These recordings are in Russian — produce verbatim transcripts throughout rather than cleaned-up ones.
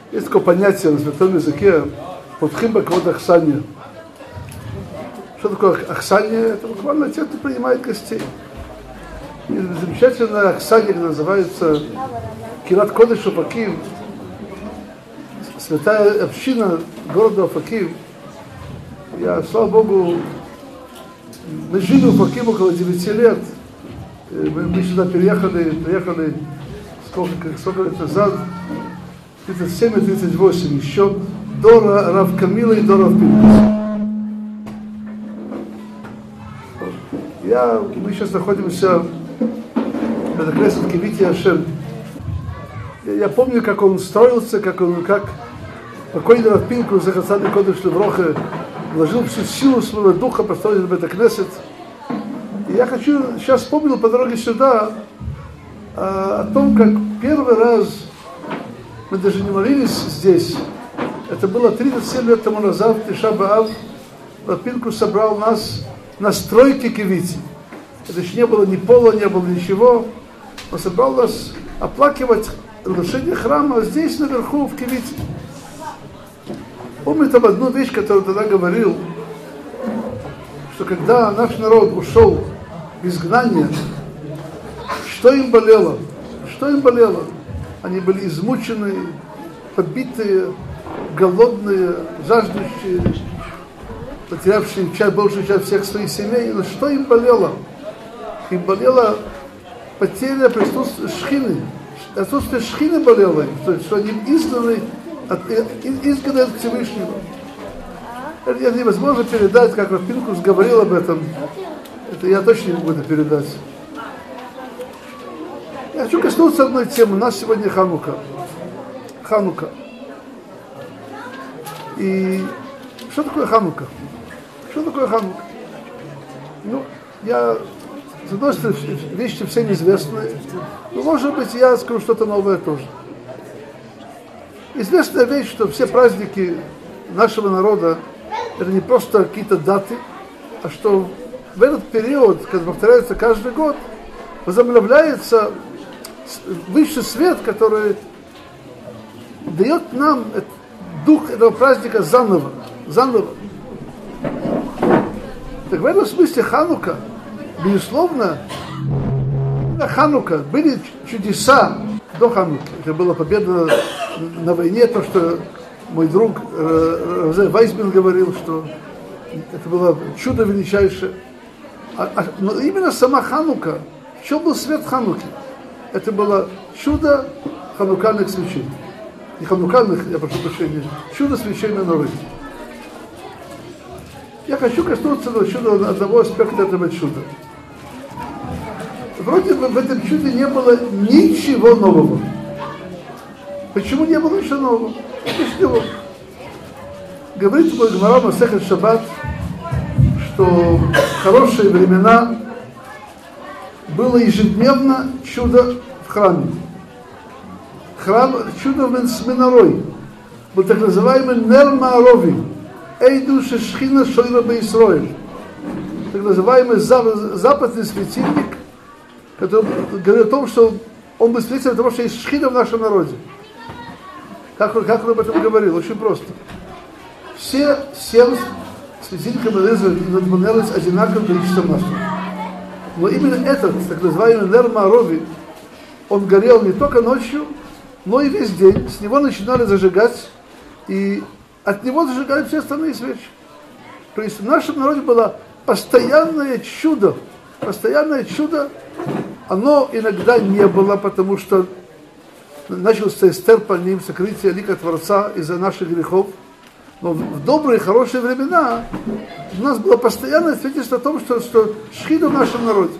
Есть такое понятие на святом языке «подхим баквот ахсания». Что такое ахсания? Это буквально те, кто принимает гостей. И замечательная ахсания называется Кират Кодеш Офаким, святая община города Офаким. Я, слава Богу, мы жили в Офаким около девяти лет. Мы, мы сюда переехали, приехали сколько, сколько лет назад, тридцать семь и тридцать восемь, еще до Рав Камила и до Рав Пинкуса. Я, мы сейчас находимся в Бет-Кнесет Кивити Ашем. Я, я помню, как он строился, как он, как покойный Рав Пинкус, Захацадный Кодеш Левроха, вложил всю силу своего духа построить Бет-Кнесет. И я хочу, сейчас вспомнил по дороге сюда а, о том, как первый раз мы даже не молились здесь. Это было тридцать семь лет тому назад, в Тиша б'Ав, Рав Пинкус собрал нас на стройке Кивити. Это еще не было ни пола, не было ничего. Он собрал нас оплакивать разрушение храма здесь, наверху, в Кивити. Помню там одну вещь, которую тогда говорил, что когда наш народ ушел в изгнание, что им болело? Что им болело? Они были измучены, побитые, голодные, жаждущие, потерявшие часть, большую часть всех своих семей. Но что им болело? Им болела потеря присутствия шхины. Отсутствие шхины болело им, что, что они изгнаны от, изгнаны от Всевышнего. Это невозможно передать, как Рав Пинкус говорил об этом. Это я точно не могу это передать. Я хочу коснуться одной темы. У нас сегодня Ханука. Ханука. И что такое Ханука? Что такое Ханука? Ну, я, с одной стороны, вещи всем известны, но, может быть, я скажу что-то новое тоже. Известная вещь, что все праздники нашего народа это не просто какие-то даты, а что в этот период, когда повторяется каждый год, возобновляется высший свет, который дает нам дух этого праздника заново. заново. Так в этом смысле Ханука, безусловно, на Ханука были чудеса до Хануки. Это была победа на войне, то, что мой друг Равзе Вайсбен говорил, что это было чудо величайшее. А, а, но именно сама Ханука, в чем был свет Хануки? Это было чудо ханукальных свечей. Не ханукальных, я прошу прощения, чудо свечей на Норы. Я хочу коснуться чуда, одного аспекта этого чуда. Вроде бы в этом чуде не было ничего нового. Почему не было ничего нового? Ничего. Говорит Гмара Масехет Шаббат, что в хорошие времена было ежедневно чудо в храме. Храм, чудо с минорой. Был так называемый Нер Маарови. Эйду Шешхина Шойра Бейсроэль. Так называемый западный светильник, который говорит о том, что он был свидетелем того, что есть шхина в нашем народе. Как, как он об этом говорил? Очень просто. Все семь светильников надмонялись одинаковым количеством масла. Но именно этот, так называемый Нер Маарови, он горел не только ночью, но и весь день. С него начинали зажигать, и от него зажигали все остальные свечи. То есть в нашем народе было постоянное чудо. Постоянное чудо. Оно иногда не было, потому что начался Эстер по ним, сокрытие лика Творца из-за наших грехов. Но в добрые, хорошие времена у нас было постоянное свидетельство о том, что, что шхина в нашем народе.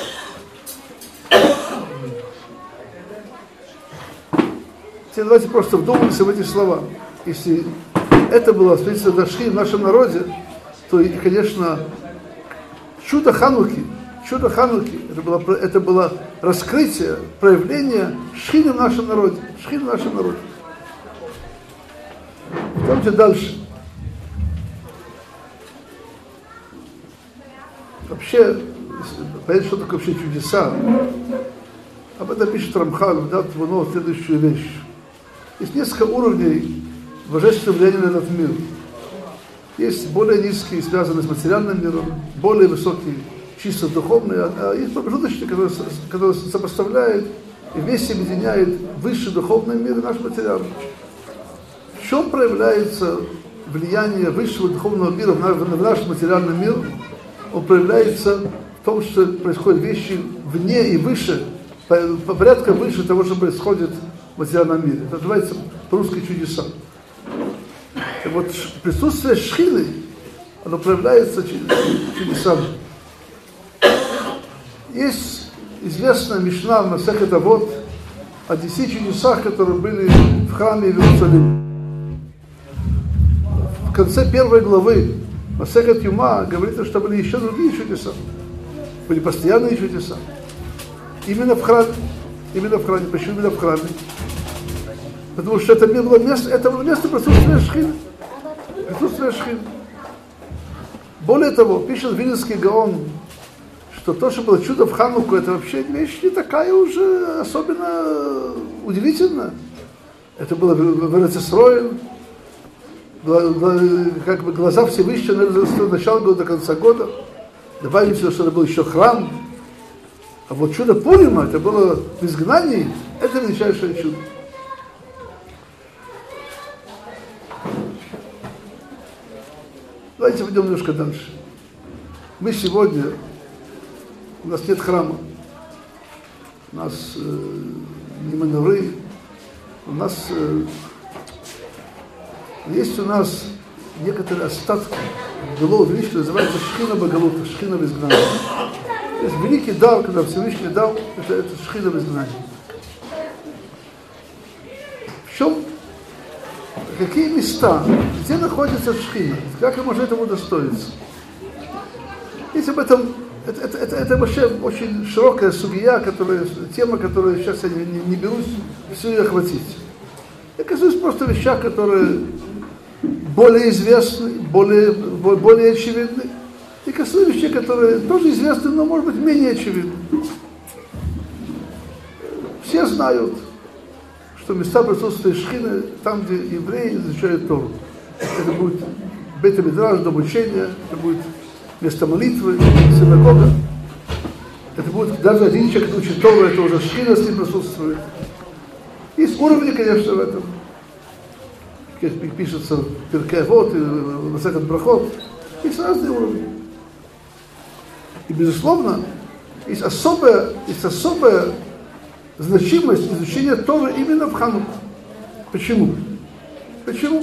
Теперь давайте просто вдумаемся в эти слова. Если это было свидетельство шхины в нашем народе, то, и, конечно, чудо Хануки, чудо Хануки, это было, это было раскрытие, проявление шхины в нашем народе. Шхины в нашем народе. Идемте дальше. Вообще, понятно, что такое вообще чудеса. Об этом пишет Рамхаль, да, вот следующую вещь. Есть несколько уровней божественного влияния на этот мир. Есть более низкие, связанные с материальным миром, более высокие, чисто духовные, а есть промежуточные, которые, которые сопоставляют и вместе объединяют высший духовный мир и наш материальный. В чем проявляется влияние высшего духовного мира в наш, в наш материальный мир? Он проявляется в том, что происходят вещи вне и выше, порядка выше того, что происходит в материальном мире. Это называется по-русски чудеса. И вот присутствие шхины, оно проявляется чудесами. Есть известная мишна в Масехет Авот о десяти чудесах, которые были в храме в Иерусалиме. В конце первой главы Масехет Юма говорится, что были еще другие чудеса. Были постоянные чудеса. Именно в храме. Именно в храме. Почему именно в храме? Потому что это было место, это было место присутствия шхины. Присутствие шхины. Более того, пишет Вильнюсский Гаон, что то, что было чудо в Хануку, это вообще вещь не такая уже особенно удивительная. Это было в Эрец-Исроэль, как бы глаза Всевышнего с начала года до конца года. Добавим сюда, что это был еще храм. А вот чудо Пурима, это было в изгнании, это величайшее чудо. Давайте пойдем немножко дальше. Мы сегодня, у нас нет храма, у нас э, не мануры, у нас э, есть у нас некоторые остатки былого величия, называется шхина Багалута, шхина в изгнании. То есть великий дар, когда Всевышний дал, это, это шхина в изгнании. В чем, какие места, где находится шхина, как я могу этому удостоиться? Если об этом, это, это, это, это вообще очень широкая судья, которая, тема, которую сейчас я не, не, не берусь все ее охватить. Я касаюсь просто вещах, которые более известны, более, более очевидны. И касаюсь вещей, которые тоже известны, но, может быть, менее очевидны. Все знают, что места присутствия шхины, там, где евреи изучают Тору. Это будет бейт-мидраш, дом учения, это будет место молитвы, синагога. Это будет даже один человек, который учит Тору, это уже шхина с ним присутствует. Есть уровни, конечно, в этом. Как пишется в Перкей Авот, в Масехет Брахот. Есть разные уровни. И, безусловно, есть особая, есть особая значимость изучения Торы именно в Хануку. Почему? Почему?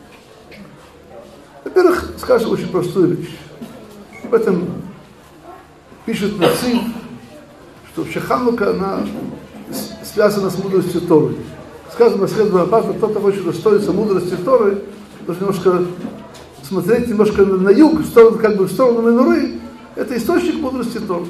Во-первых, скажем очень простую вещь. В этом пишет Нацив, что вообще Ханука, она связана с мудростью Торы. Сказано, следует Аббата, кто-то хочет достоиться мудрости Торы, должен немножко смотреть немножко на юг, в сторону, как бы в сторону Менуры. Это источник мудрости Торы.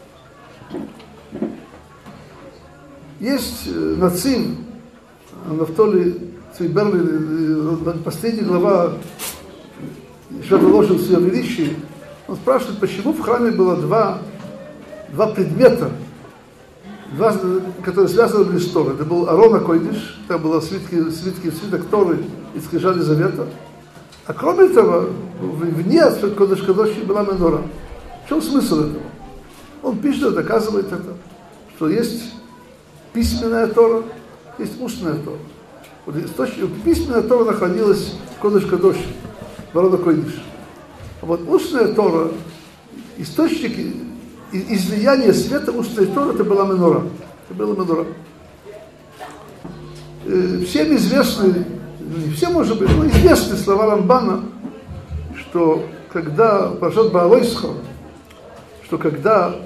Есть Нацив, Нафтоли Цвейберли, последняя глава Швятоложен в своем величии. Он спрашивает, почему в храме было два, два предмета, два, которые связаны были с Торой. Это был Арон ха-Койдиш, там был свитки, свитки, свиток Торы и скрижали Завета. А кроме того, вне Кодеш-Кодоши была Менора. В чем смысл этого? Он пишет, доказывает это, что есть письменная Тора, есть устная Тора. Вот письменная Тора находилась в Кодеш-Кодоши, в Арон ха-Койдиш. А вот устная Тора, источник излияния света устной Торы, это была Менора. Это была Менора. Всем известны, не все, может быть, но известны слова Рамбана, что когда Паршат Баалойсха, что когда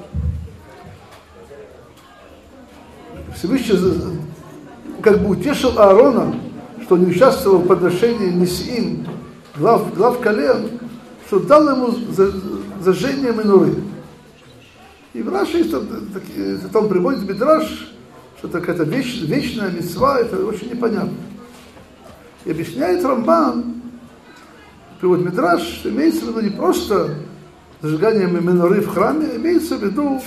Всевышний как бы утешил Аарона, что он не участвовал в подношении Нисиим, глав, глав колен, что дал ему зажжение Меноры. И в Раши, там приводит Мидраш, что это какая-то веч, вечная мицва, это очень непонятно. И объясняет Рамбан, приводит Мидраш, что имеется в виду не просто зажигание Меноры в храме, имеется в виду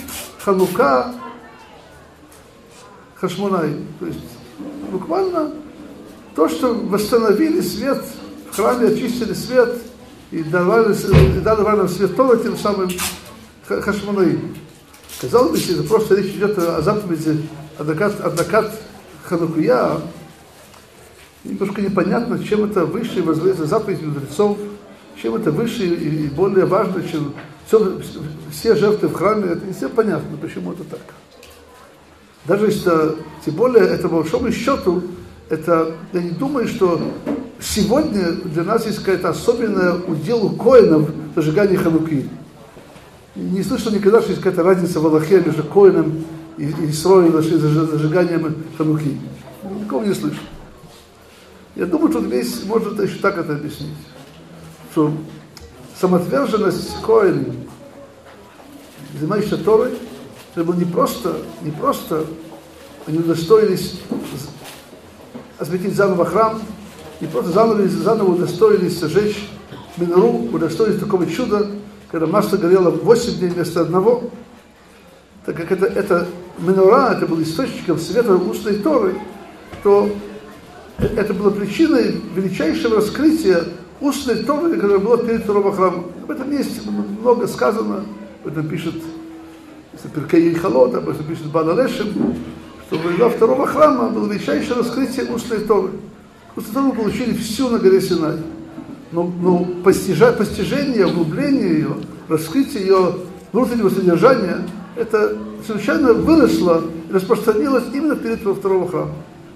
Ханука Хашмонай. То есть буквально То, что восстановили свет, в храме очистили свет и давали, и дали нам свет Тора тем самым Хашмонаим. Казалось бы, если это просто речь идет о заповеди Адакат Ханукия, немножко непонятно, чем это выше и возводится заповедь мудрецов, чем это выше и более важно, чем все, все жертвы в храме. Это не всем понятно, почему это так. Даже если, тем более, это по большому счету, это, я не думаю, что сегодня для нас есть какая-то особенная удел у коэнов зажигания Хануки. Не слышал никогда, что есть какая-то разница в Аллахе между коэном и, и Исроилем, зажиганием Хануки. Никого не слышал. Я думаю, тут весь можно еще так это объяснить. Что самоотверженность коэна, занимающаяся Торой, это было не просто, не просто они удостоились осветить заново храм, не просто заново, заново удостоились сжечь минору, удостоились такого чуда, когда масло горело восемь дней вместо одного, так как это, это минора, это был источником света устной Торы, то это было причиной величайшего раскрытия устной Торы, которая была перед второго храмом. Об этом есть много сказано, об этом пишет Перкей Ейхалот, об этом пишет Баал ха-Лешем, что во второго храма было величайшее раскрытие устной Торы. Устную Тору мы получили всю на горе Синай. Но, но постижа, постижение, углубление ее, раскрытие ее внутреннего содержания, это совершенно выросло и распространилось именно перед второго храма.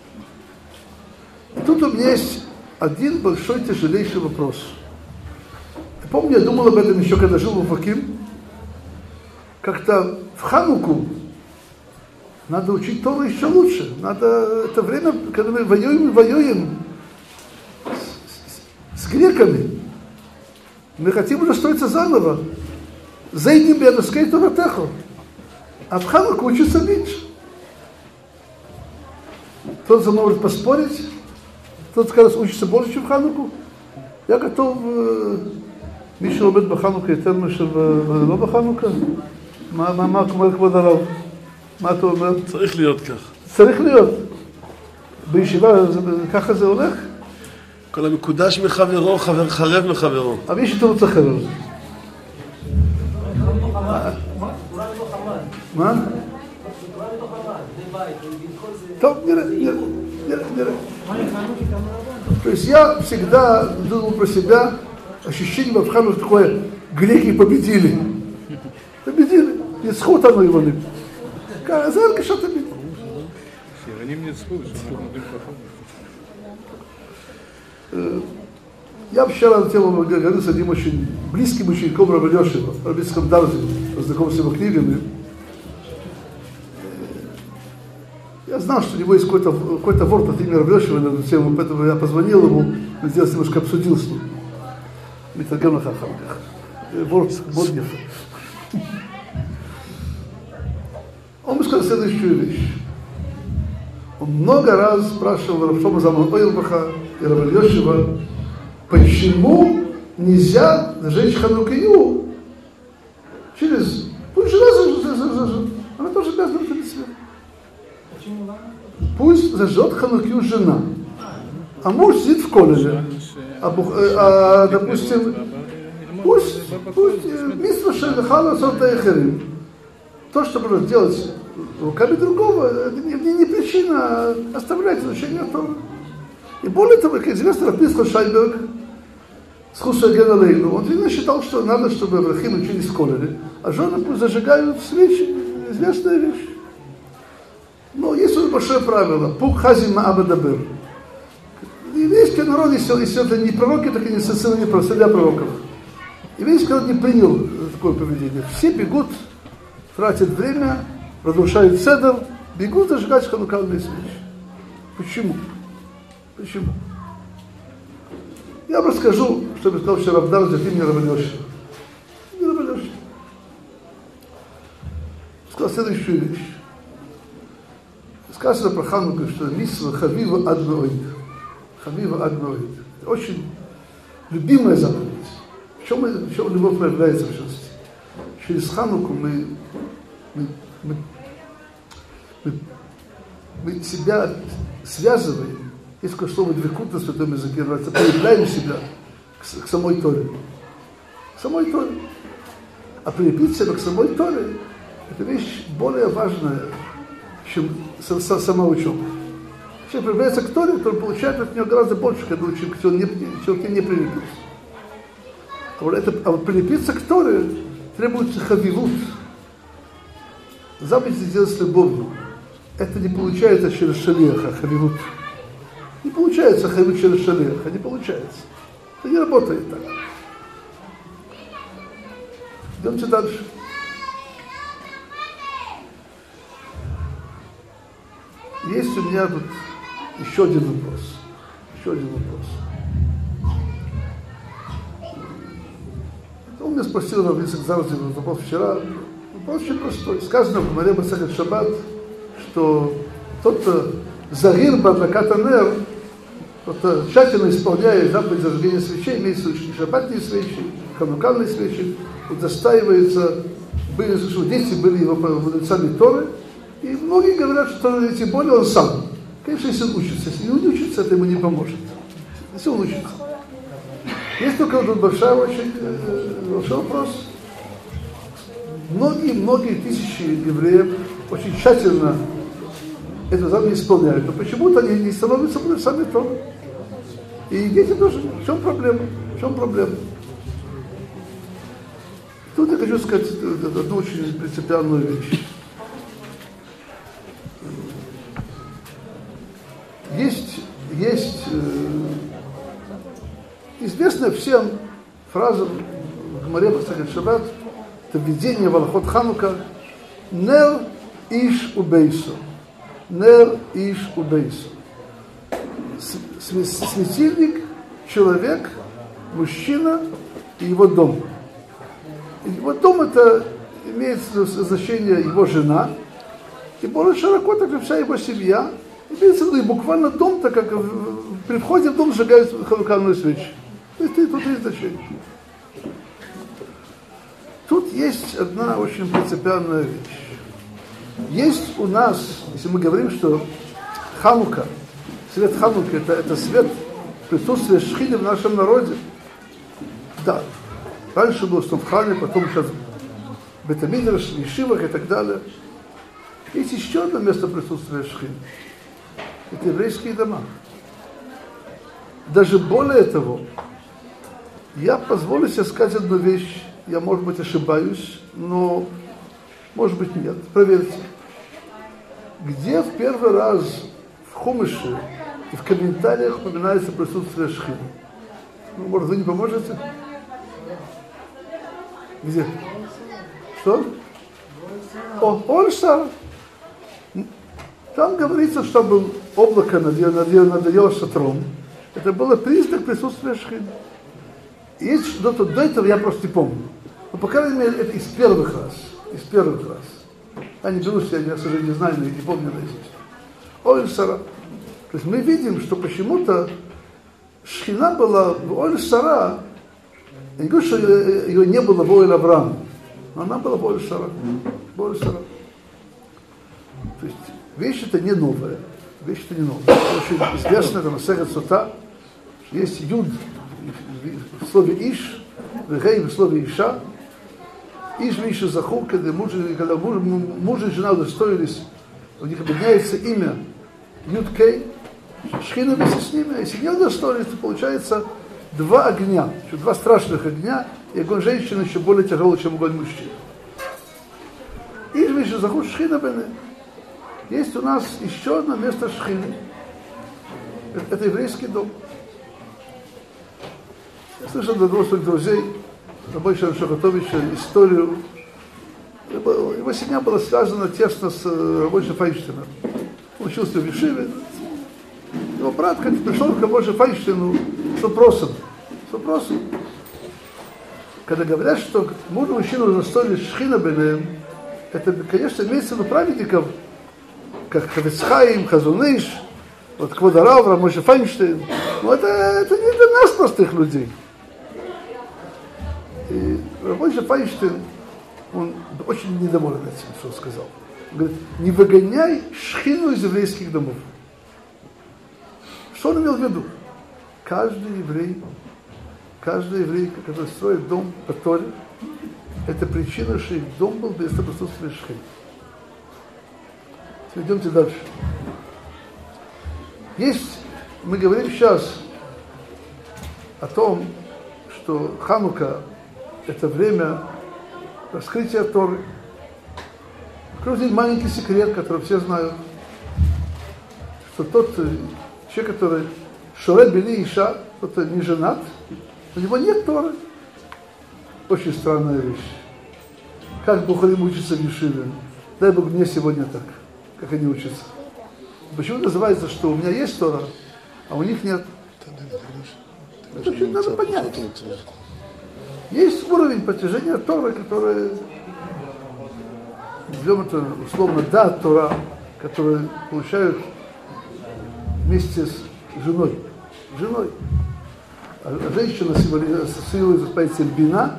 И тут у меня есть один большой тяжелейший вопрос. Я помню, я думал об этом еще, когда жил в Уфаким. Как-то в Хануку надо учить Тору еще лучше. Надо, это время, когда мы воюем и воюем с, с, с греками. Мы хотим удостоиться заново. Зайдем бедоскей Торатеху. А в Хануку учиться меньше. Кто-то за мной может поспорить. Кто-то скажет, учится больше, чем в Хануку. Я готов... מישהו לומד בחנוכה יותר מאשר לא בחנוכה? מה, מה, מה, מה כבוד הרב? מה אתה אומר? צריך להיות כך. צריך להיות. בישיבה זה, ככה זה הולך? כל המקודש מחברו, חבר חרב מחברו. אבל יש תירוץ אחר על זה. מה? טוב, נראה, נראה, נראה, נראה. То есть я всегда думал про себя, ощущение в Хануке такое, греки победили. Победили. Исход оно его не. Казарка что-то бедит. Я вчера на тему говорил с одним очень близким учеником Раби Йошева, Рабицком Дарзе, познакомился с его книгами. Я знал, что у него есть какой-то, какой-то вор от имени Раби Йошева на эту тему, поэтому я позвонил ему, сделал немножко обсудил с ним. מתרגם לך אחר כך. וורט מאוד יפה. Он сказал следующую вещь. Он много раз спрашивал Рав Шломо Залман Ойербаха и Раби Йошева, почему нельзя зажечь Ханукию через... Пусть жена зажжет. Она тоже обязана это свет. Пусть зажжет Ханукию жена. А муж сидит в колледже. А, а, допустим, пусть, пусть митцва шелхала сотаихерим. То, что можно делать руками другого, это не, не, не причина оставлять изучение Торы. И более того, как известно, Рав Пинхас Шайберг, с Хусаген Алейну, он видно считал, что надо, чтобы Аврахим учились в колледже, а жены пусть зажигают свечи, известная вещь. Но есть уже большое правило, пук хазим маабадабер. Еврейский народ, если, если это не пророки, так и не сыны не сыновья пророков. Еврейский народ не принял такое поведение. Все бегут, тратят время, разрушают седер, бегут зажигать ханукальные свечи. Почему? Почему? Я вам расскажу, что я сказал вчера в Дарзе, ты мне Раби Йошева. Не Раби Йошева. Сказал следующую вещь. Сказано про Хануку, что митцва хавива ад меоид. Хавива ад меоид. Это очень любимая заповедь. В чем, в чем любовь проявляется в большинстве? Через Хануку мы, мы, мы, мы, мы себя связываем Есть такое слово «двекут» на святом языке, называется «проявляем себя к, к самой Торе». К самой Торе. А прилепить себя к самой Торе – это вещь более важная, чем сама учеба. Человек приближается к Торе, то он получает от нее гораздо больше, когда учит, если он не, если он не прилепился. А вот, это, а вот прилепиться к Торе требуется хавилут. Заповедь сделать с любовью. Это не получается через шалеха, хавилут. Не получается хавилут через шалеха, не получается. Это не работает так. Идемте дальше. Есть у меня тут еще один вопрос. Еще один вопрос. Он меня спросил, Рав Ицхак Зарзин, вопрос вчера. Вопрос очень простой. Сказано в Гмаре Масехет Шаббат, что тот, кто загир бадлакат анер, тот, кто тщательно исполняет заповедь зажигания свечей, имеется в виду шаббатные свечи, ханукальные свечи, удостаивается, были, что дети были его мудрецами Торы, и многие говорят, что тем более он сам. Конечно, если он учится. Если он не учится, это ему не поможет. Если он учится. Есть только тут большой, очень, большой вопрос. Многие-многие тысячи евреев очень тщательно эту заповедь исполняют. Но почему-то они не становятся мудрецами Торы. И дети тоже. В чем проблема? В чем проблема? Тут я хочу сказать одну очень принципиальную вещь. Есть, есть э, известная всем фраза в Гмаре Масехет Шаббат, это введение в Алахот Ханука, «Нер иш убейсо». «Нер иш убейсо». Светильник, человек, мужчина и его дом. Его дом это имеет значение его жена, и более широко, так и вся его семья. Имеется в виду, и буквально дом, так как при входе в дом сжигают ханукальную свечу. То есть тут есть значение. Тут есть одна очень принципиальная вещь. Есть у нас, если мы говорим, что Ханука, свет Хануки, это, это свет присутствия Шхины в нашем народе. Да, раньше было что в Хане, потом сейчас в Бет-Мидраш, в Ешивах и так далее. Есть еще одно место присутствия Шхины. Это еврейские дома. Даже более того, я позволю себе сказать одну вещь. Я, может быть, ошибаюсь, но, может быть, нет. Проверьте. Где в первый раз в Хумыше и в комментариях упоминается присутствие Шхины? Ну, может, вы не поможете? Где? Что? О, Оль-Сара. Там говорится, что было облако над ее шатром. Это было признак присутствия Шхины. Есть что-то до этого, я просто не помню. Но, по крайней мере, это из первых раз. Из первых раз. Я не берусь, я, к сожалению, не знаю, но не помню наизусть. Оль-Сара. То есть мы видим, что почему-то Шхина была в Оль-Сара. Я не говорю, что ее не было в Оль-Авраам, но она была в Оль-Сара. В Оль-Сара. То есть вещь-то не новая. Вещь-то не новая. Очень известно, это Масехет Сота. Есть Юд в слове Иш, Гей в слове Иша. Иш в Ише Захур, когда муж, когда муж, муж и жена удостоились, у них объединяется имя Юд Кей, Шхина вместе с ними. Если не удостоились, то получается два огня, еще два страшных огня, и огонь женщины еще более тяжелый, чем огонь мужчин. Иш в Ише Захур, Шхина бене. Есть у нас еще одно место Шхины. Это еврейский дом. Я слышал от одного своих друзей, Рабойша Шахатовича, историю. Его семья была связана тесно с Рабойша Файнштейном. Он учился в Ешиве. Его брат как пришел к Рабойша Файнштейну с вопросом. С вопросом. Когда говорят, что муж и мужчина удостоились Шхина бенеем, это, конечно, имеется в виду праведников, как Хавицхаим, Хазуныш, вот Квадарав, Рабойша Файнштейн. Но это, это не для нас, простых людей. И Рабойша Файнштейн, он очень недоволен этим, что он сказал. Он говорит, не выгоняй Шхину из еврейских домов. Что он имел в виду? Каждый еврей, каждый еврей, который строит дом по Торе, это причина, что их дом был без присутствия Шхины. Идемте дальше. Есть, мы говорим сейчас о том, что Ханука – это время раскрытия Торы. Кроме маленький секрет, который все знают, что тот человек, который Шорет Бели Иша, кто-то не женат, у него нет Торы. Очень странная вещь. Как Бухарим учится в Ешиве? Дай Бог мне сегодня так, как они учатся. Почему называется, что у меня есть Тора, а у них нет? Это очень надо понять. Есть уровень постижения Торы, который, назовем это условно, да, Тора, который получают вместе с женой. Женой. А женщина символизирует по этим бина,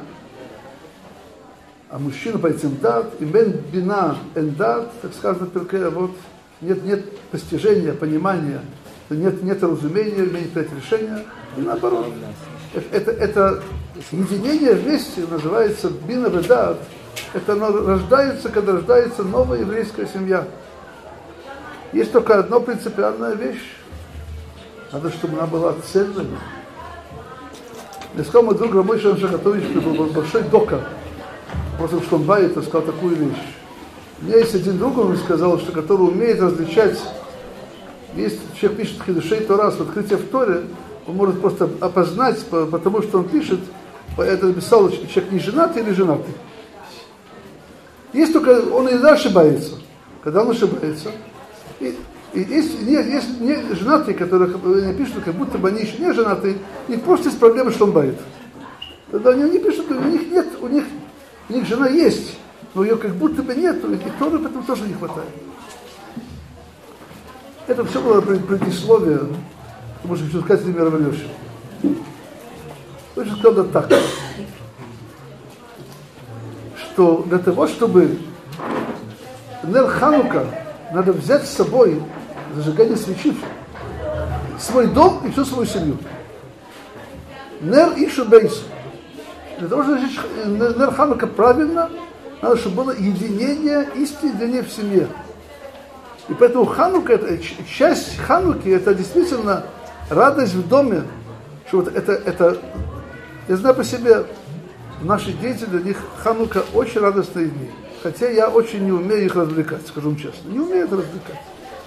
а мужчина по этим дат. И мен бина эн дат, так сказано в Перкей, вот нет, нет постижения, понимания, нет, нет разумения, нет решения. И наоборот. Это, это единение вместе называется бина ведат. Это оно рождается, когда рождается новая еврейская семья. Есть только одна принципиальная вещь. Надо, чтобы она была цельной. Я сказал, мой друг Рамой Шахатович был большой дока. Просто в Шломбае сказал такую вещь. У меня есть один друг, он сказал, что который умеет различать. Есть человек пишет Хидушей Тора, с открытия в Торе, он может просто опознать, потому что он пишет, это написал, человек не женатый или женатый. Есть только, он иногда ошибается. Когда он ошибается. И, и есть, нет, есть не женатые, которые пишут, как будто бы они еще не женатые, у них просто есть проблемы, что он бает. Тогда они не пишут, у них нет, у них, у них жена есть, но ее как будто бы нет, и Торы поэтому тоже не хватает. Это все было предисловие, потому что хочу сказать имя Равелёши. Очень сказал так, что для того, чтобы Нер Ханука надо взять с собой зажигание свечи, свой дом и всю свою семью. Нер Ишу Бейсу. Для того, чтобы зажечь Нер Ханука правильно, надо, чтобы было единение, истинное в семье. И поэтому Ханука, это, часть Хануки, это действительно радость в доме. Что вот это, это, я знаю по себе, наши дети, для них Ханука очень радостные дни. Хотя я очень не умею их развлекать, скажу вам честно. Не умею их развлекать.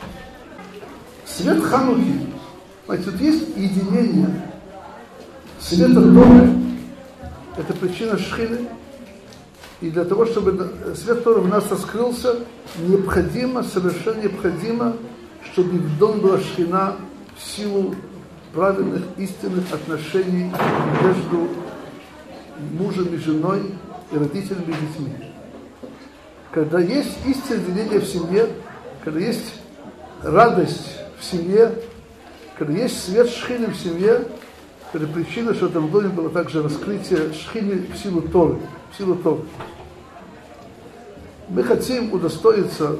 Свет Хануки, знаете, тут есть единение. Свет Торы – это причина Шхины. И для того, чтобы свет Торы в нас раскрылся, необходимо, совершенно необходимо, чтобы в дом была Шхина в силу правильных, истинных отношений между мужем и женой и родителями и детьми. Когда есть истинное единение в семье, когда есть радость в семье, когда есть свет Шхины в семье, это причина, что в этом доме было также раскрытие Шхины в силу Торы. В силу Торы. Мы хотим удостоиться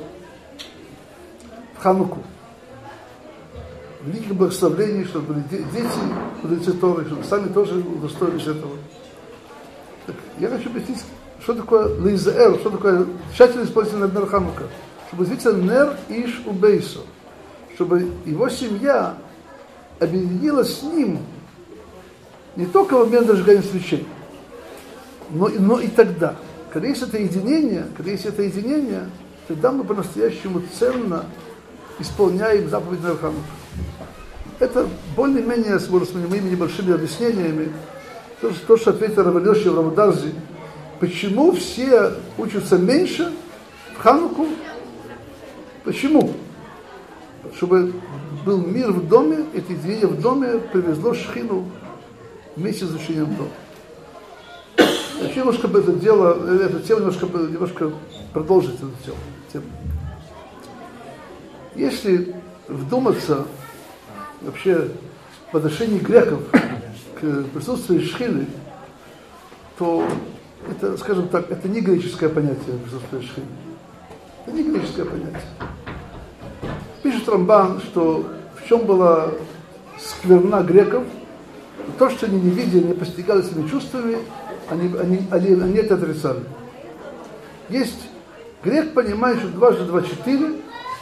в Хануку великих благословений, чтобы были дети, мудрецы Торы, чтобы сами тоже удостоились этого. Так, я хочу объяснить, что такое лейзеэр, что такое тщательно использование Нер Ханука. Чтобы действительно Нер Иш Убейсо, чтобы его семья объединилась с ним не только в момент зажигания свечей, но, но и тогда. Когда есть это единение, когда есть это единение, тогда мы по-настоящему ценно исполняем заповедь Нер Ханука. Это более-менее с моими небольшими объяснениями, то, то что ответил Равелёши в Рамударзе, почему все учатся меньше в Хануку? Почему? Чтобы был мир в доме, это единение в доме привезло Шхину вместе с изучением Торы. Хочу немножко это дело, эту тему немножко, немножко продолжить эту тему. Если вдуматься вообще в отношении греков к присутствию Шхины, то это, скажем так, это не греческое понятие присутствия Шхины. Это не греческое понятие. Пишет Рамбан, что в чем была скверна греков, то, что они не видели, не постигали своими чувствами, они, они, они, они это отрицали. Есть грек, понимает, что дважды два четыре,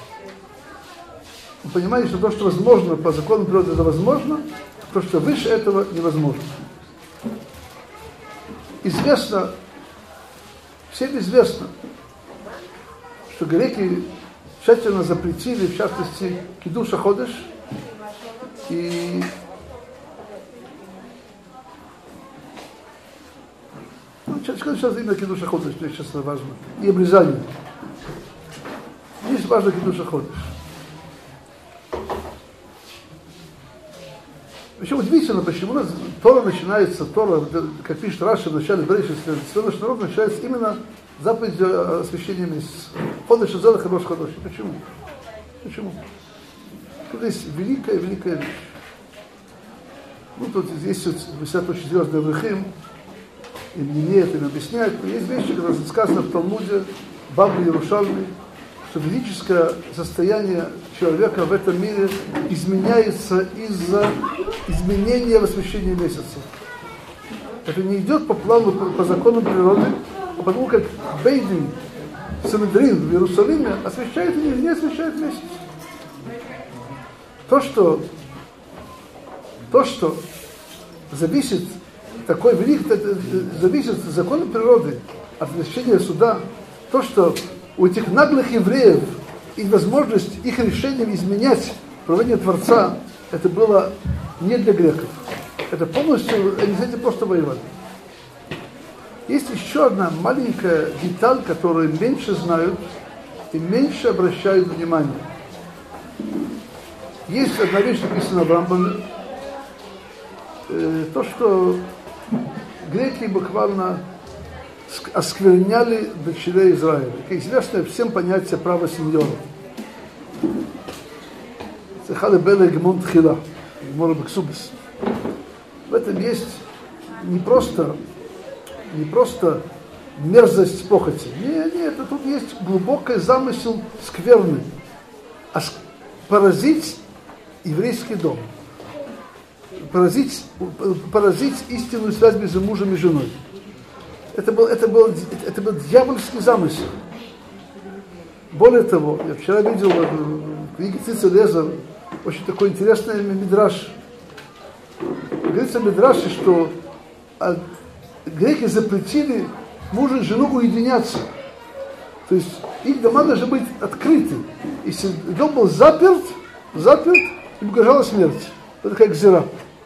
он понимает, что то, что возможно по закону природы, это возможно, то, что выше этого, невозможно. Известно, всем известно, что греки тщательно запретили, в частности, кидуш ха-ходеш, и ну, сейчас именно кидуш ха-ходеш, мне сейчас важно, и обрезание. Здесь важно кидуш ха-ходеш. Вообще удивительно, почему у нас Тора начинается, Тора, как пишет Раши в начале Берешит, все наш народ начинается именно заповедью освящения месяца. Ходеш азелах и рош ходеш. Почему? Почему? Тут есть великая-великая вещь. Ну, тут здесь висят очень звездные врахим, им не имеют, им объясняют, но есть вещи, которые сказано в Талмуде, Бабли Ярушалми, что физическое состояние человека в этом мире изменяется из-за изменения в освещении месяца. Это не идет по плану, по, по законам природы, а потому как Бейдин, Санедрин в Иерусалиме освещает или не освещает месяц. То, что, то, что зависит, такой велик, зависит от закона природы, от освещения суда, то, что у этих наглых евреев и возможность их решением изменять правление Творца, это было не для греков. Это полностью, они, знаете, просто воевали. Есть еще одна маленькая деталь, которую меньше знают и меньше обращают внимание. Есть одна вещь, написана в Рамбаме, э, то, что греки буквально оскверняли дочерей Израиля. Как известно всем понятие права сеньора. В этом есть не просто, не просто мерзость похоти. Нет, нет, тут есть глубокий замысел скверный. Поразить еврейский дом. Поразить, поразить истинную связь между мужем и женой. Это был, это, был, это был дьявольский замысел. Более того, я вчера видел в книге Цица Лезер очень такой интересный мидраш. Говорится в мидраше, что греки запретили мужу и жену уединяться. То есть их дома должны быть открыты. Если дом был заперт, заперт, им угрожала смерть. Это как зира.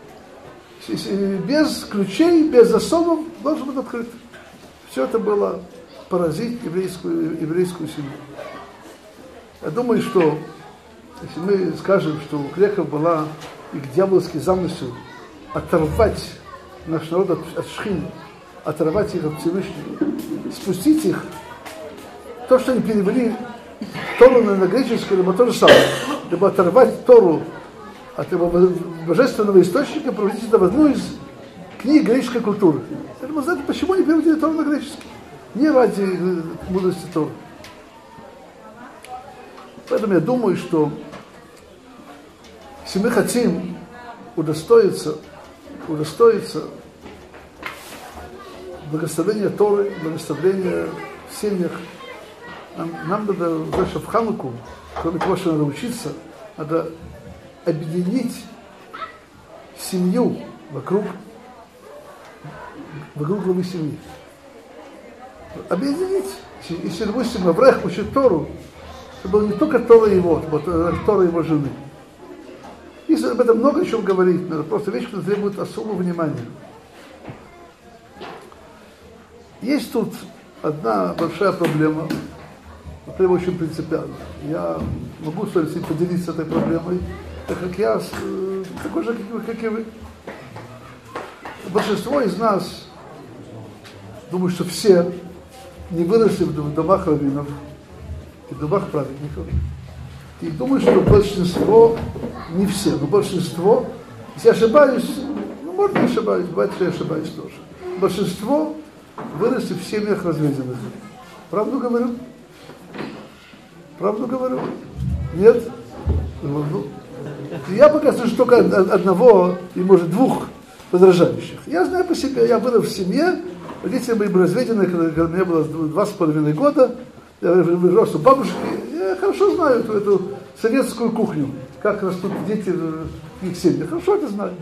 Без ключей, без засовов должен быть открыт. Все это было поразить еврейскую, еврейскую семью. Я думаю, что если мы скажем, что у греков была их дьявольский замысел оторвать наш народ от, от шхины, оторвать их от Всевышнего, спустить их, то, что они перевели Тору на греческий, либо то же самое, либо оторвать Тору от его божественного источника, превратить это в одну из книг греческой культуры. Это мы знаем, почему не переводили Тору на греческий? Не ради мудрости Торы. Поэтому я думаю, что если мы хотим удостоиться, удостоиться благословения Торы, благословения в семьях, нам, нам надо даже в Хануку, кроме того, что надо учиться, надо объединить семью вокруг, вокруг главы семьи. Объединить. Если, допустим, Аврех учит Тору, это было не только Тора его, это Тора его жены. Если об этом много о чем говорить, но это просто вещь, которая требует особого внимания. Есть тут одна большая проблема, проблема очень принципиальная. Я могу с вами поделиться этой проблемой, так как я такой же, как вы, как и вы. Большинство из нас, думаю, что все не выросли в домах раввинов и в домах праведников. И думаю, что большинство, не все, но большинство, если я ошибаюсь, ну, может, не ошибаюсь, бывает, что я ошибаюсь тоже. Большинство выросли в семьях разведенных. Правду говорю? Правду говорю? Нет? Ну, И я пока слышу только одного, и может двух возражающих. Я знаю по себе, я вырос в семье, родители мои были разведены, когда мне было два с половиной года, я вырос у бабушки, я хорошо знаю эту, эту советскую кухню, как растут дети в их семьях, хорошо это знаю.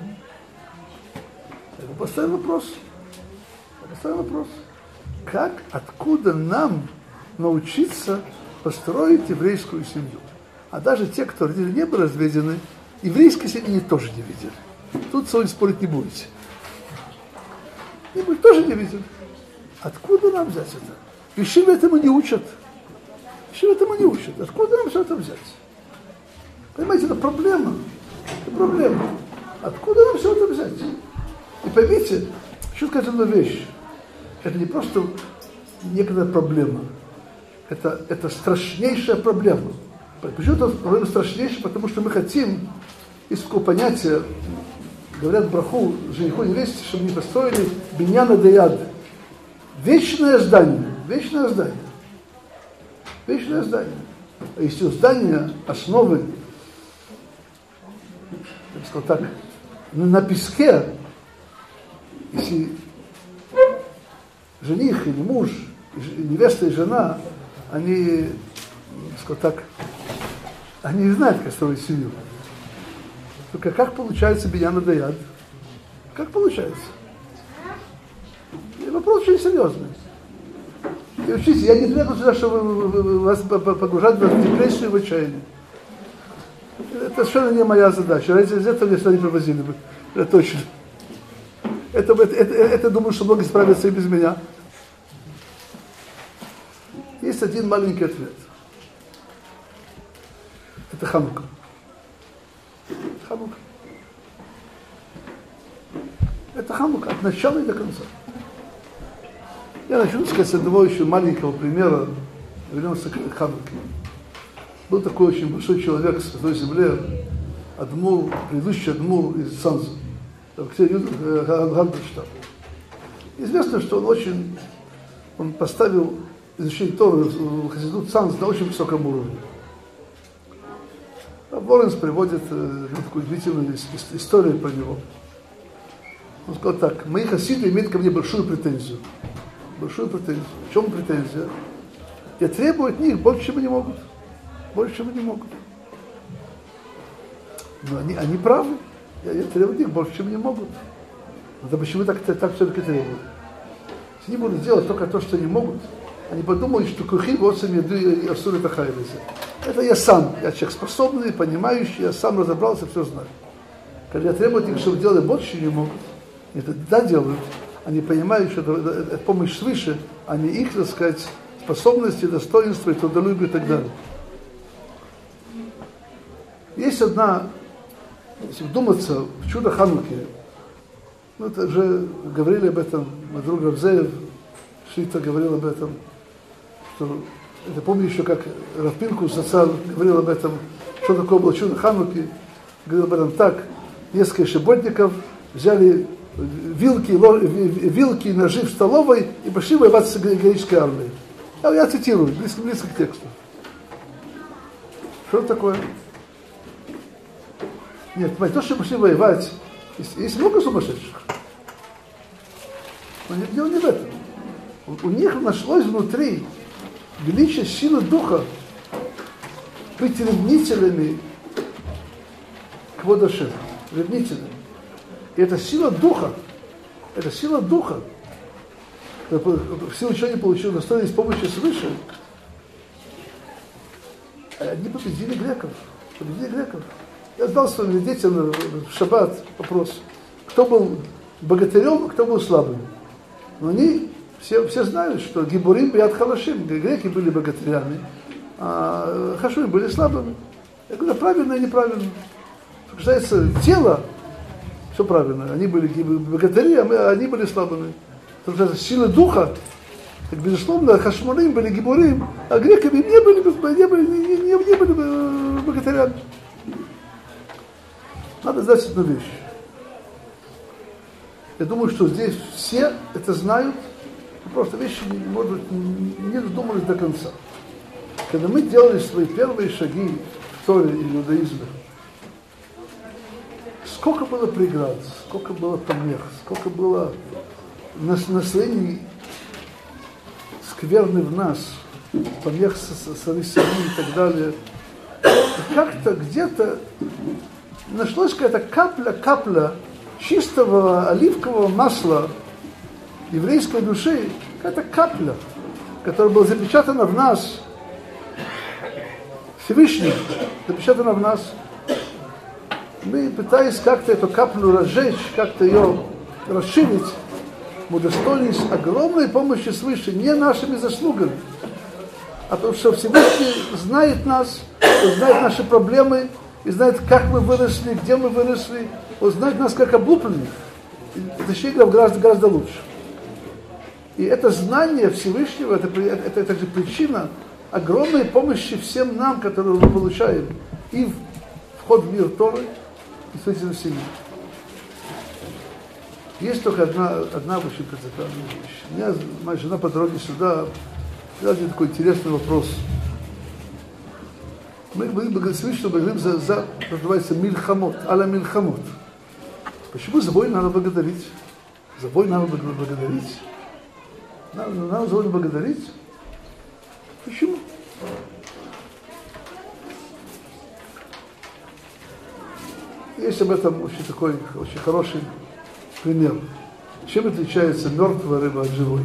Я поставил вопрос, я поставил вопрос, как, откуда нам научиться построить еврейскую семью? А даже те, кто родители не были разведены, еврейской семьи они тоже не видели. Тут с вами спорить не будете. Не будете, тоже не видели. Откуда нам взять это? Вишивы этому не учат. Вишивы этому не учат. Откуда нам все это взять? Понимаете, это проблема. Это проблема. Откуда нам все это взять? И поймите, хочу сказать одну вещь. Это не просто некоторая проблема. Это, это страшнейшая проблема. Почему это проблема страшнейшая? Потому что мы хотим, есть такое понятие, говорят браху жениху и невесте, чтобы не построили биньяна даяд. Вечное здание. Вечное здание. Вечное здание. А если у здания основы, я бы сказал так, на песке, если жених или муж, невеста и жена, они, скажем так, они не знают, как строить семью. Только как получается биньян даяд? Как получается? И вопрос очень серьезный. И учите, я не приехал сюда, чтобы вас погружать в депрессию и в отчаяние. Это совершенно не моя задача. Ради этого меня сюда не привозили бы. Это точно. Это, это, это, это думаю, что многие справятся и без меня. Есть один маленький ответ. Это Ханука. Ханука. Это Ханука от начала и до конца. Я начну сказать с одного еще маленького примера. Вернемся к Хануке. Был такой очень большой человек с той земле, Адмур, предыдущий Адмур из Цанза, Гандерштадт. Известно, что он очень, он поставил изучение Торы в Хасидут Цанз на очень высоком уровне. Лоренс приводит э, такую удивительную историю про него. Он сказал так: мои хасиды имеют ко мне большую претензию. Большую претензию. В чем претензия? Я требую от них больше, чем они могут. Больше, чем они могут. Но они, они правы. Я, я требую от них больше, чем они могут. Но почему так, так все-таки требуют? Если они будут делать только то, что они могут, они подумают, что кухи вот и асуры тахайлизе. Это я сам, я человек способный, понимающий, я сам разобрался, все знаю. Когда я требую от них, чтобы делали больше, не могут. Это да делают. Они понимают, что это, это, это помощь свыше, а не их, так сказать, способности, достоинства, трудолюбие и так далее. Есть одна, если вдуматься в чудо Хануки, ну это же говорили об этом, мой друг Равзеев Шита говорил об этом, что это помню еще, как Рав Пинкус Зацал говорил об этом, что такое было чудо Хануки, говорил об этом так: несколько шиботников взяли вилки, вилки и ножи в столовой и пошли воевать с греческой армией. Я, я цитирую, близко, близко к тексту. Что такое? Нет, не то, что пошли воевать, есть, есть много сумасшедших. Но дело не в этом. У, у них нашлось внутри величие силы духа быть ревнителями к Водаше, ревнителями. И это сила духа, это сила духа, в силу чего они получили достойность помощи свыше, они победили греков, победили греков. Я задал своим детям в шаббат вопрос, кто был богатырем, кто был слабым. Но они все, все знают, что гибурим биат халашим, греки были богатырями, а хашуим были слабыми. Я говорю, правильно и неправильно. Что касается тела, все правильно. Они были богатыри, а мы, они были слабыми. Что касается силы духа, так, безусловно, хашмурим были гибурим, а греками не были, не были, не, не, не были богатырями. Надо знать одну вещь. Я думаю, что здесь все это знают, просто вещи, может быть, не додумались до конца. Когда мы делали свои первые шаги в Торе и иудаизме, сколько было преград, сколько было помех, сколько было настроений скверны в нас, помех со стороны семьи и так далее. И как-то где-то нашлась какая-то капля, капля чистого оливкового масла еврейской души, какая-то капля, которая была запечатана в нас, Всевышний, запечатана в нас. Мы, пытаясь как-то эту каплю разжечь, как-то ее расширить, мы удостоились огромной помощи свыше, не нашими заслугами, а потому что Всевышний знает нас, Он знает наши проблемы, и знает, как мы выросли, где мы выросли, Он знает нас как облупленных, и защитить нам гораздо, гораздо лучше. И это знание Всевышнего, это, это, это также причина огромной помощи всем нам, которую мы получаем, и в вход в мир Торы, и строительство семьи. Есть только одна, одна очень принципиальная вещь. У меня, моя жена по дороге сюда задала мне такой интересный вопрос. Мы говорим, что мы говорим за, за, называется, мильхамот, аля мильхамот. Почему за войну надо благодарить? За войну надо благодарить? Надо, надо за войну благодарить? Почему? Есть об этом очень такой, очень хороший пример. Чем отличается мертвая рыба от живой?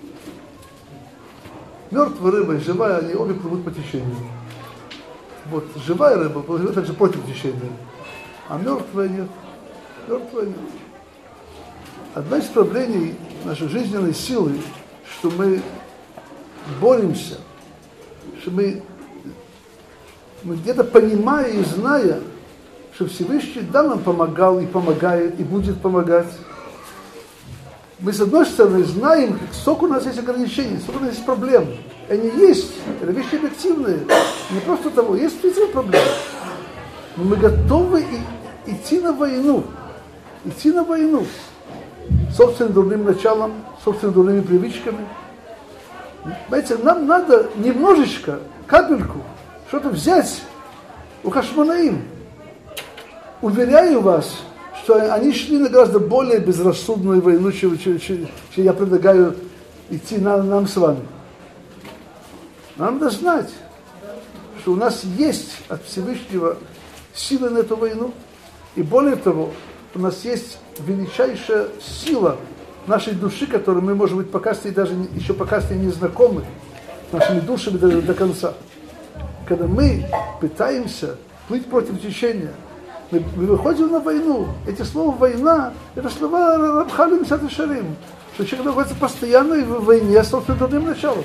Мертвая рыба и живая, они обе плывут по течению. Вот живая рыба плывет также против течения, а мертвая нет. Мертвая нет. Одна из проблем нашей жизненной силы, что мы боремся, что мы, мы где-то понимая и зная, что Всевышний да нам помогал и помогает, и будет помогать. Мы, с одной стороны, знаем, сколько у нас есть ограничений, сколько у нас есть проблем. Они есть, это вещи объективные. Не просто того, есть действительно проблемы. Но мы готовы и, идти на войну. Идти на войну. Собственным дурным началом, собственными дурными привычками. Знаете, нам надо немножечко, капельку, что-то взять у Хашмонаим. Уверяю вас, что они шли на гораздо более безрассудную войну, чем, чем, чем, чем я предлагаю идти нам, нам с вами. Нам надо знать, что у нас есть от Всевышнего сила на эту войну. И более того, у нас есть величайшая сила нашей души, которую мы, может быть, пока что и даже еще пока что и не знакомы с нашими душами даже до конца. Когда мы пытаемся плыть против течения, мы, мы выходим на войну. Эти слова «война» — это слова Рамхаля Мисат Ишарим, что человек находится постоянно в войне с собственным дурным началом.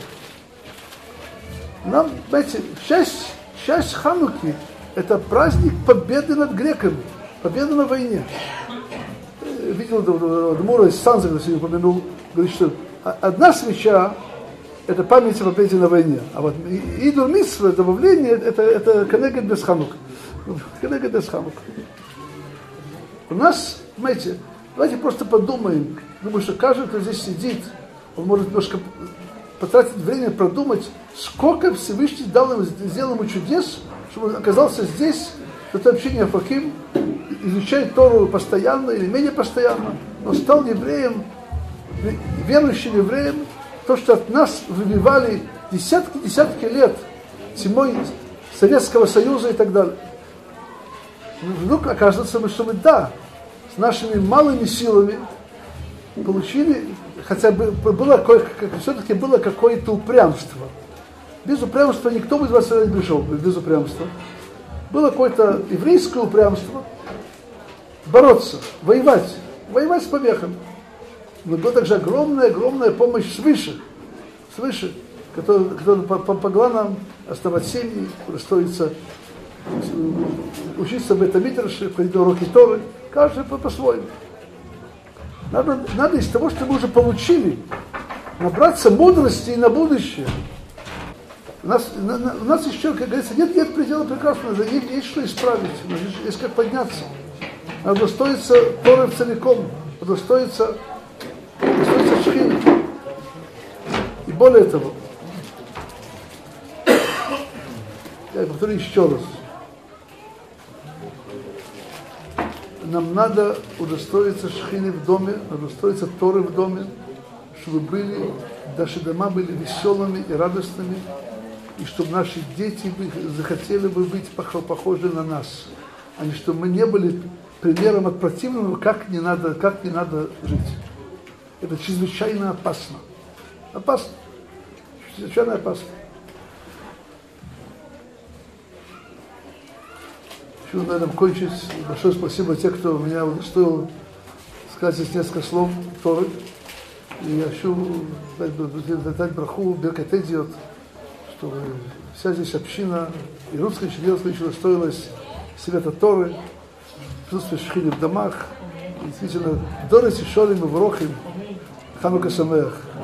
Нам, знаете, часть, часть Хануки — это праздник победы над греками, победа на войне. Видел Дмура из Санза, когда сегодня упомянул, говорит, что одна свеча — это память о победе на войне, а вот идур мицва, добавление, это, это конегет без Ханука. Конегет без Ханука. У нас, знаете, давайте просто подумаем, думаю, что каждый, кто здесь сидит, он может немножко потратить время, продумать, сколько Всевышний дал ему, сделал ему чудес, чтобы он оказался здесь, в это общение Фахим, изучает Тору постоянно или менее постоянно, но стал евреем, верующим евреем, то, что от нас выбивали десятки-десятки лет тьмой Советского Союза и так далее. Вдруг оказывается, что мы, да, с нашими малыми силами получили, хотя бы было, все-таки было какое-то упрямство. Без упрямства никто из вас не пришел, без упрямства. Было какое-то еврейское упрямство, бороться, воевать, воевать с помехами. Но была также огромная-огромная помощь свыше, свыше, которая, которая помогла нам основать семьи, устроиться, учиться в этом мидраше, ходить на уроки Торы, каждый по-своему. Надо, надо из того, что мы уже получили, набраться мудрости и на будущее. У нас, на, на, у нас еще, как говорится, нет, нет предела прекрасного, есть, есть что исправить, есть, есть как подняться. Надо удостоиться Торы целиком, удостоиться, удостоиться Шхины. И более того, я повторю еще раз. нам надо удостоиться шхины в доме, удостоиться Торы в доме, чтобы были, наши дома были веселыми и радостными, и чтобы наши дети захотели бы быть похожи на нас, а не чтобы мы не были примером от противного, как не надо, как не надо жить. Это чрезвычайно опасно. Опасно. Чрезвычайно опасно. Хочу на этом кончить. Большое спасибо тем, кто меня удостоил сказать здесь несколько слов Торы. И я хочу дать браху, беркат идиот, чтобы вся здесь община, и русская, и еврейская еще удостоилась света Торы, присутствие шхины в домах. И действительно, Дорис и Шолим и Врохим, Ханука Самеах.